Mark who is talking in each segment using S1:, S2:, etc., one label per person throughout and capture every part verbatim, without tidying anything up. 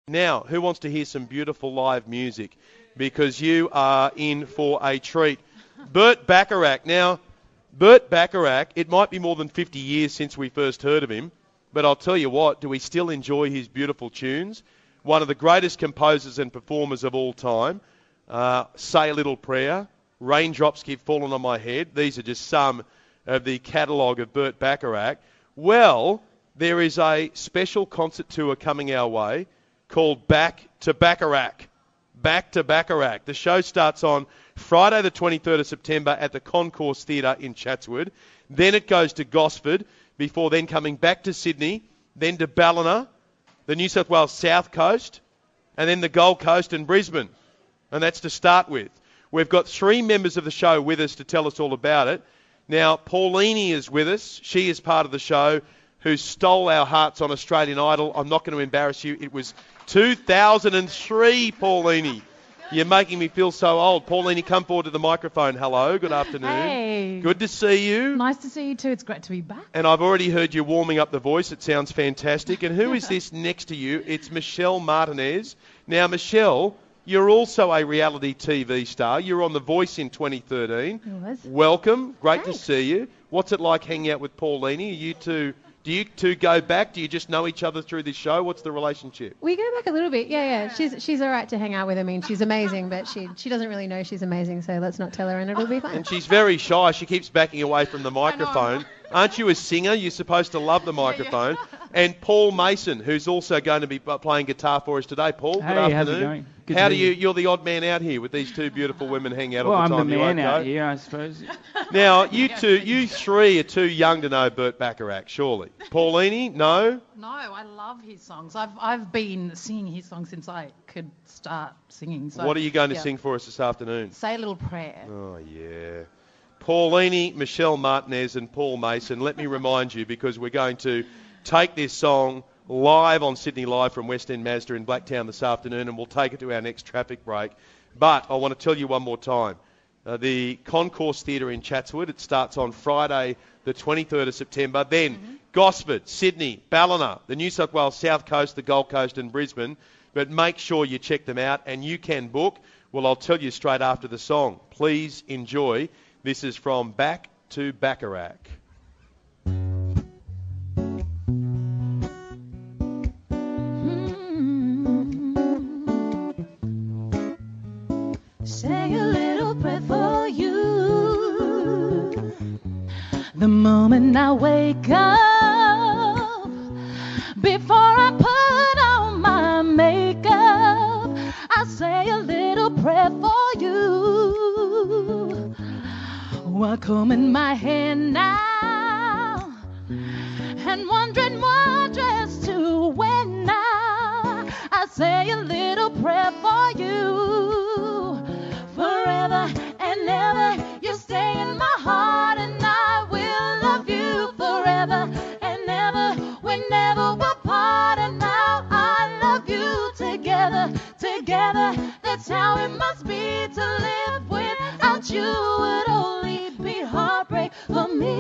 S1: Now, who wants to hear some beautiful live music? Because you are in for a treat. Burt Bacharach. Now, Burt Bacharach, it might be more than fifty years since we first heard of him, but I'll tell you what, do we still enjoy his beautiful tunes? One of the greatest composers and performers of all time. Uh, Say a Little Prayer, Raindrops Keep Falling on My Head. These are just some of the catalogue of Burt Bacharach. Well, there is a special concert tour coming our way called Back to Bacharach. Back to Bacharach. The show starts on Friday the twenty-third of September at the Concourse Theatre in Chatswood. Then it goes to Gosford before then coming back to Sydney, then to Ballina, the New South Wales South Coast, and then the Gold Coast and Brisbane. And that's to start with. We've got three members of the show with us to tell us all about it. Now, Paulini is with us. She is part of the show who stole our hearts on Australian Idol. I'm not going to embarrass you. It was two thousand three, Paulini. You're making me feel so old. Paulini, come forward to the microphone. Hello, good afternoon.
S2: Hey.
S1: Good to see you.
S2: Nice to see you too. It's great to be back.
S1: And I've already heard you warming up the voice. It sounds fantastic. And who is this next to you? It's Michelle Martinez. Now, Michelle, you're also a reality T V star. You're on The Voice in twenty thirteen.
S2: It was.
S1: Welcome. Great
S2: Thanks.
S1: to see you. What's it like hanging out with Paulini? Are you two... Do you two go back? Do you just know each other through this show? What's the relationship?
S2: We go back a little bit. Yeah, yeah. She's she's all right to hang out with. I mean, she's amazing, but she she doesn't really know she's amazing, so let's not tell her and it'll be fine.
S1: And she's very shy. She keeps backing away from the microphone. Aren't you a singer? You're supposed to love the microphone. And Paul Mason, who's also going to be playing guitar for us today. Paul, good
S3: Hey,
S1: afternoon.
S3: how's it going? Good
S1: How
S3: to
S1: do
S3: be
S1: you?
S3: here.
S1: You're the odd man out here with these two beautiful women hanging out
S3: Well,
S1: all
S3: I'm
S1: the
S3: the
S1: time. You
S3: man
S1: won't
S3: out
S1: go?
S3: here, I suppose.
S1: Now, you two, you three are too young to know Burt Bacharach, surely. Paulini, no?
S4: No, I love his songs. I've I've been singing his songs since I could start singing. So,
S1: What are you going to
S4: yeah.
S1: sing for us this afternoon?
S4: Say a Little Prayer.
S1: Oh, yeah. Paulini, Michelle Martinez and Paul Mason, let me remind you, because we're going to take this song live on Sydney Live from West End Mazda in Blacktown this afternoon, and we'll take it to our next traffic break. But I want to tell you one more time. Uh, the Concourse Theatre in Chatswood, it starts on Friday the twenty-third of September. Then mm-hmm. Gosford, Sydney, Ballina, the New South Wales South Coast, the Gold Coast and Brisbane. But make sure you check them out, and you can book. Well, I'll tell you straight after the song. Please enjoy. This is from Back to Bacharach.
S5: Say a little prayer for you. The moment I wake up, before I put on my makeup, I say a little prayer for you. While combing my hair now, and wondering what dress to wear now, I say a little prayer for you. Forever and ever, you stay in my heart, and I will love you forever and ever. We never will part, and now I love you together, together. That's how it must be to live without you. Would only be heartbreak for me.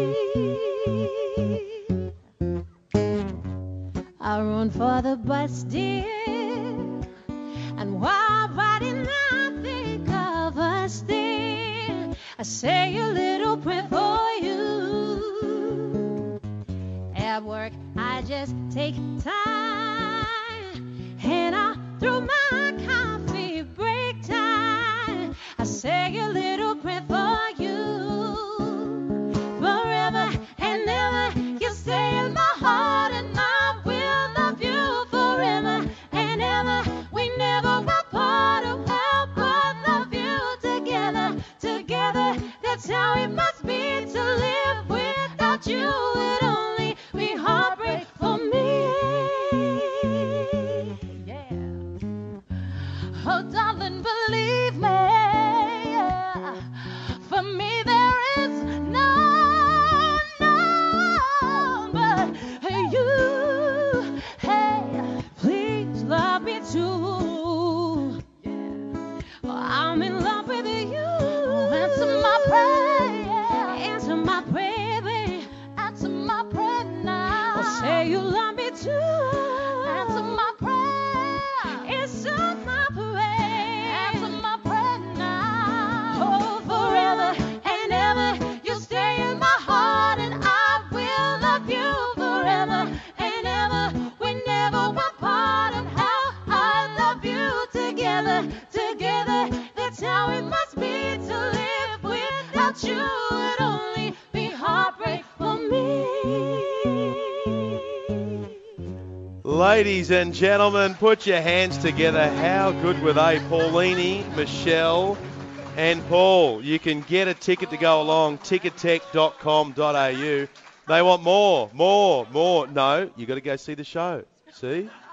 S5: I run for the bus, dear, and while riding I think of us there. I say a little prayer for you. At work I just take time, and I through my coffee break time, I say a little prayer for you. Forever and ever, you stay in my heart, and I will love you forever and ever. We never will part, oh, we'll both love you together, together. That's how it must be to live without you. It only be heartbreak for me. Yeah. Oh, darling, believe me, yeah. For me there is none, none but you. Hey, please love me too. Yeah. I'm in love with you. Answer my prayer, answer my prayer, baby. Answer my prayer now. Oh, say you love me too. Answer my prayer. love you forever and ever. We never were part of how I love you together, together. That's how it must be to live without you. Would only be heartbreak for me.
S1: Ladies and gentlemen, put your hands together. How good were they? Paulini, Michelle, and Paul. You can get a ticket to go along, tickettech dot com dot a u. They want more, more, more. No, you got to go see the show. See?